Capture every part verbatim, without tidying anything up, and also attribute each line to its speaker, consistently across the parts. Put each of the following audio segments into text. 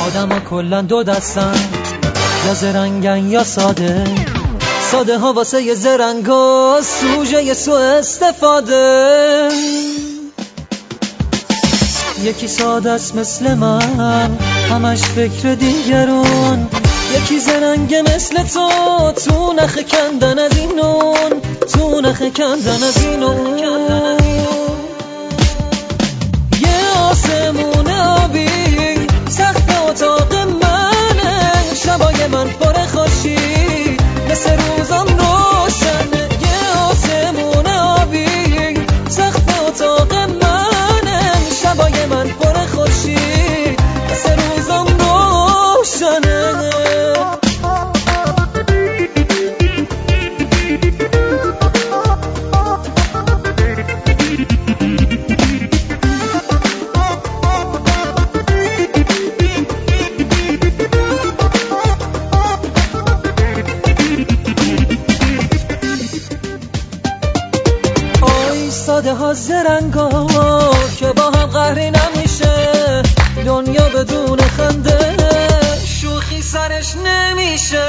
Speaker 1: آدم ها کلن دو دستن، یا زرنگن یا ساده. ساده ها واسه یه زرنگا سوژه یه سو استفاده. یکی ساده است مثل من، همش فکر دیگرون. یکی زرنگه مثل تو، تو نخ کندن از اینون، تو نخ کندن از اینون. یه آسمون آبی سقف اتاق منه، شبای من پر خورشید مثل روزم روشنه. یه آسمون آبی سقف اتاق منه، شبای من پر خورشید مثل روزم روشنه. ساده ها زرنگا که با هم قهری نمیشه، دنیا بدون خنده شوخی سرش نمیشه.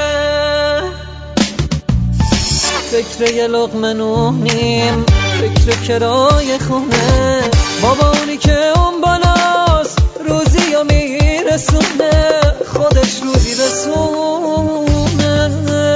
Speaker 1: فکر یه لقمه نونیم، فکر کرای خونه، بابا اونی که اون بالاست روزی رو میرسونه، خودش روزی رسونه.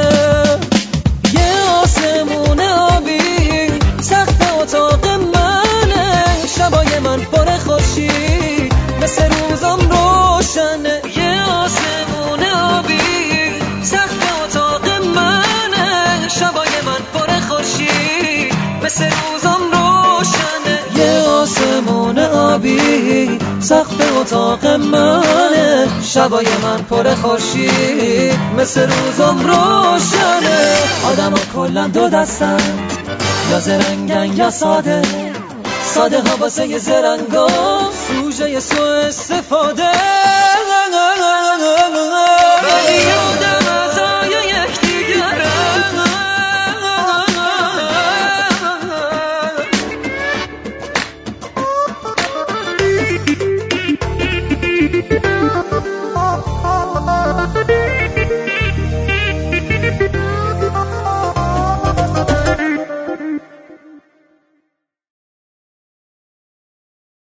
Speaker 1: یه آسمون آبی سقف اتاق منه، شبای من پر خورشید مثل روزم روشنه. یه آسمون آبی سقف اتاق منه، شبای من پر خورشید مثل روزم روشنه. یه آسمون آبی سقف اتاق منه، شبای من پر خورشید مثل روزم روشنه. آدم ها کلن دو دستن، یا زرنگن یا ساده. ساده ها واسه یه زرنگا سوژه یه سو استفاده.